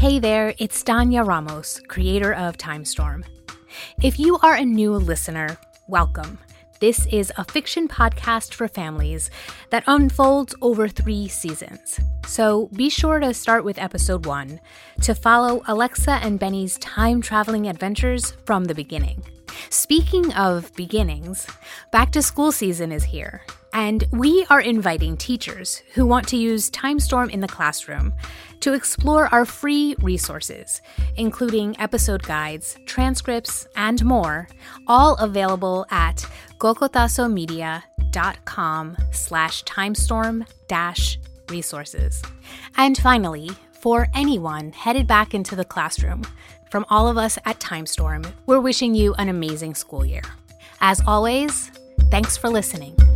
Hey there, it's Danya Ramos, creator of Timestorm. If you are a new listener, welcome. This is a fiction podcast for families that unfolds over 3 seasons. So be sure to start with episode 1 to follow Alexa and Benny's time-traveling adventures from the beginning. Speaking of beginnings, back to school season is here, and we are inviting teachers who want to use Timestorm in the classroom to explore our free resources, including episode guides, transcripts, and more, all available at cocotazomedia.com/timestorm-resources. And finally, for anyone headed back into the classroom, from all of us at Timestorm, we're wishing you an amazing school year. As always, thanks for listening.